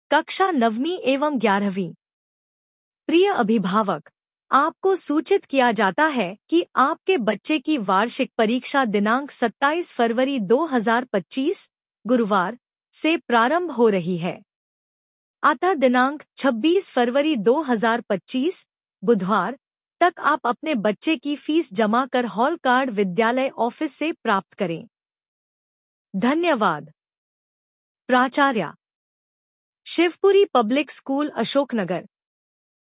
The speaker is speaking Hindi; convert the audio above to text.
कक्षा 9वीं एवं 11वीं। प्रिय अभिभावक, आपको सूचित किया जाता है कि आपके बच्चे की वार्षिक परीक्षा दिनांक 27 फरवरी 2025 गुरुवार से प्रारंभ हो रही है। अतः दिनांक 26 फरवरी 2025 बुधवार तक आप अपने बच्चे की फीस जमा कर हॉल कार्ड विद्यालय ऑफिस से प्राप्त करें। धन्यवाद। प्राचार्य, शिवपुरी पब्लिक स्कूल, अशोकनगर।